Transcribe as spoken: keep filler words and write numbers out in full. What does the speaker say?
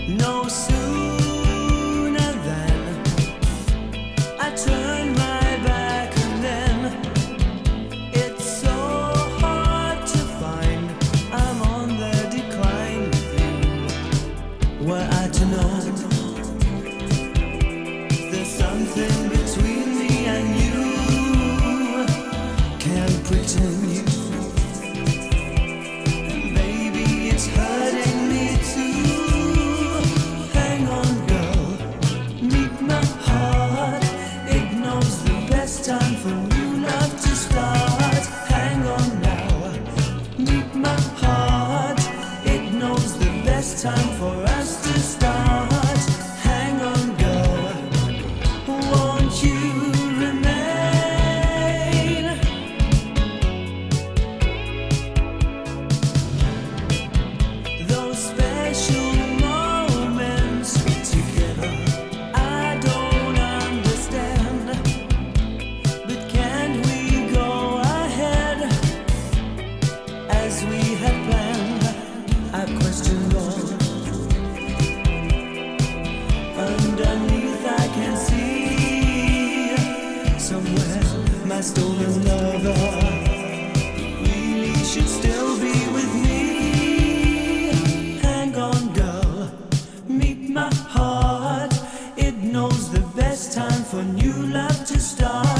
No sooner than I turn my back, and then it's so hard to find I'm on the decline with you. Were I to know there's something between me and you, can't pretend you. And baby, it's hurting me too. Hang on, girl, meet my heart. It knows the best time for new love to start. Hang on now, meet my heart. It knows the best time for us to start. Hang on, girl, won't you remain? Those special moments together, I don't understand. But can't we go ahead as we had planned? I questioned all. Underneath I can see somewhere my stolen lover really should still be with me. Hang on, girl, meet my heart. It knows the best time for new love to start.